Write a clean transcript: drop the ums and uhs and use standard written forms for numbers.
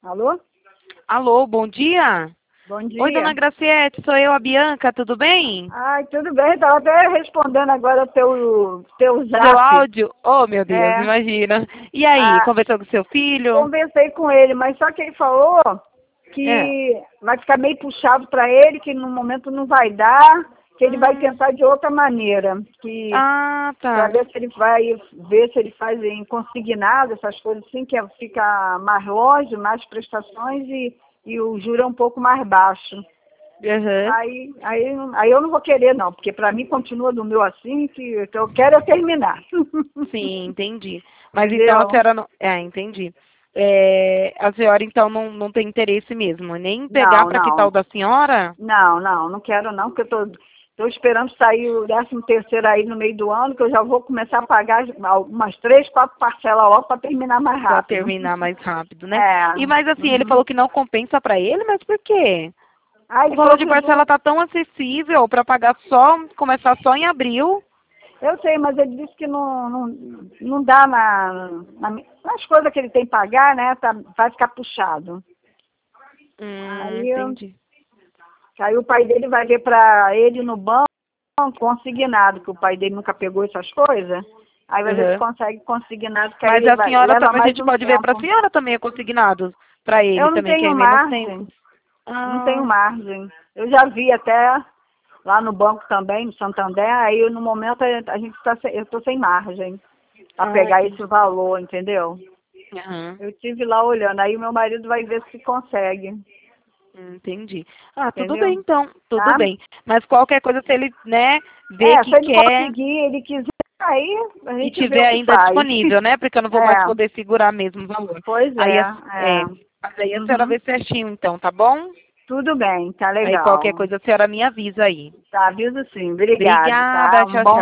Alô? Alô, bom dia. Bom Oi, dona dia. Graciete, sou eu, a Bianca, tudo bem? Ai, tudo bem, estava até respondendo agora o teu Seu zap. áudio? Oh, meu Deus, É, imagina. E aí, ah, conversou com seu filho? conversei com ele, mas só que ele falou É. que vai ficar meio puxado para ele, que no momento não vai dar, que ele vai Hum, tentar de outra maneira, que ah, para tá. ver se ele vai ver se ele faz em consignado, essas coisas assim, que fica mais longe, mais prestações e o juro é um pouco mais baixo. Aham. Aí eu não vou querer não, porque para mim continua do meu assim, que eu quero é terminar. Sim, entendi. Mas então a Entendeu? senhora não. É, entendi. É, a senhora então não tem interesse mesmo, nem pegar Não, para quitar o não, da senhora? não quero não, porque eu tô esperando sair o 13º aí no meio do ano, que eu já vou começar a pagar umas 3, 4 parcelas logo para terminar mais Para rápido. terminar mais rápido, né? É. E mas assim, ele Uhum. falou que não compensa para ele, mas por quê? Aí O ele valor falou de que os parcela tá tão acessível para pagar só, começar só em abril. eu sei, mas ele disse que não dá nas coisas que ele tem que pagar, né? Vai ficar puxado. Aí Entendi. Aí o pai dele vai ver para ele no banco consignado, que o pai dele nunca pegou essas coisas. Aí vai ver se Uhum. consegue consignado, que Mas aí a vai, senhora, leva a mais gente um pode ver para a tempo. senhora também é consignado para ele Eu não também, que tenho é menos tempo. margem, não tenho Ah, margem. Eu já vi até lá no banco também, no Santander, aí no momento eu estou sem margem para pegar entendi. esse valor, entendeu? Aham, Eu tive lá olhando, aí o meu marido vai ver se consegue, entendi. Ah, tudo bem entendeu? então, tudo Tá? bem. Mas qualquer coisa, se ele, né, vê É, que se ele quer conseguir, ele quiser, aí a e gente vê tiver o que ainda faz. disponível, né? Porque eu não vou mais É, poder segurar mesmo o valor. pois Aí, é. mas aí a senhora Uhum. vê certinho então, tá bom? Tudo bem, tá Aí qualquer legal. coisa a senhora me avisa aí. Tá, aviso sim. Obrigado, Obrigada, tá? Um tchau, bom tchau.